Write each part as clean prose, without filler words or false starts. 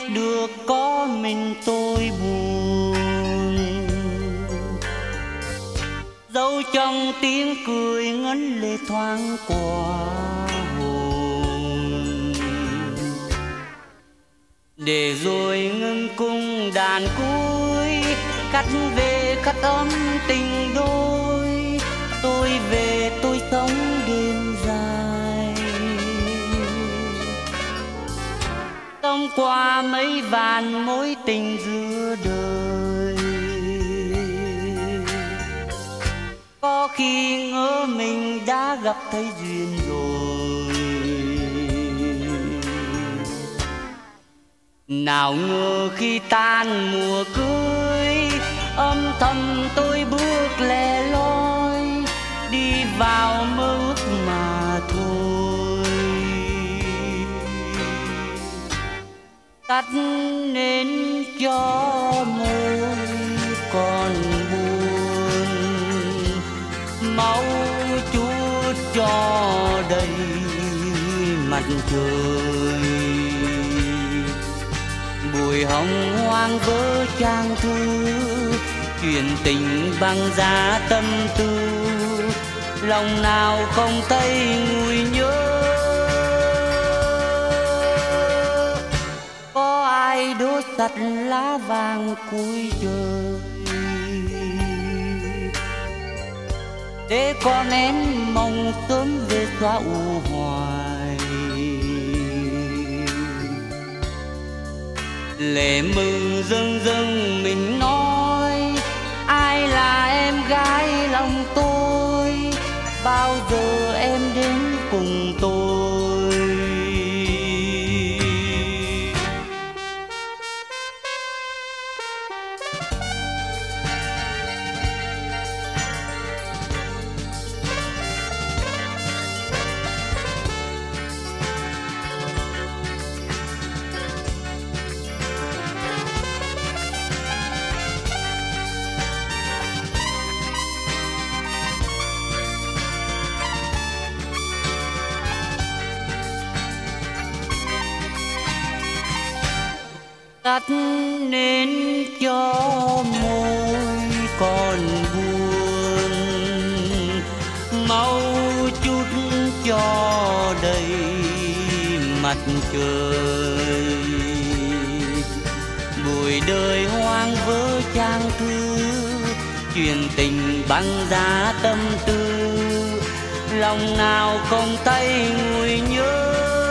được có mình tôi buồn. Dẫu trong tiếng cười ngấn lệ thoáng qua hồn, để rồi ngưng cung đàn cuối cắt về khắc ấm tình đôi. Tôi về tôi sống đêm dài, sống qua mấy vàn mối tình giữa đời. Có khi ngỡ mình đã gặp thấy duyên rồi, nào ngờ khi tan mùa cưới âm thầm tôi bước lẻ loi đi vào mơ ước mà thôi. Tắt nến cho môi còn buồn, máu chút cho đầy mặt trời. Bụi hồng hoang vỡ trang thư, chuyện tình băng giá tâm tư. Lòng nào không thấy nguôi nhớ, có ai đốt sạch lá vàng cuối trời, để con én mong sớm về xóa u hoài. Lệ mừng dâng dâng mình nói, ai là em gái lòng tôi, bao giờ em đến cùng tôi. Tắt nến cho môi còn buồn, mau chút cho đầy mặt trời. Buổi đời hoang vỡ trang thư, chuyện tình băng giá tâm tư. Lòng nào không thấy nguôi nhớ,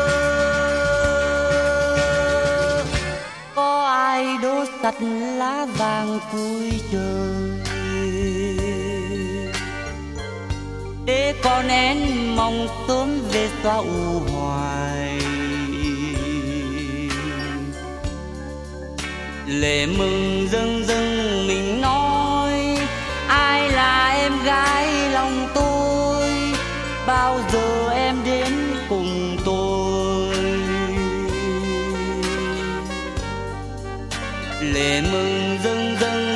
đốt sạch lá vàng cuối trời, để con én mong sớm về xóa u hoài. Lệ mừng dâng dâng mình nói, ai là em gái lòng tôi, bao giờ em đến cùng tôi. Lệ mừng dâng dâng